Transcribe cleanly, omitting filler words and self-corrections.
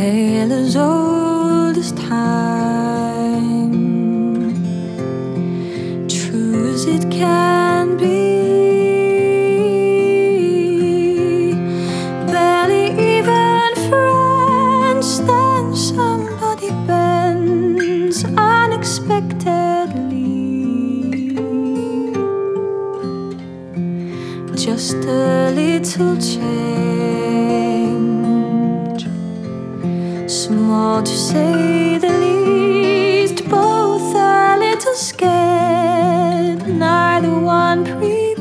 tale as old as time, true as it can be. Barely even friends, then somebody bends unexpectedly. Just a little change, small to say the least, both a little scared, neither one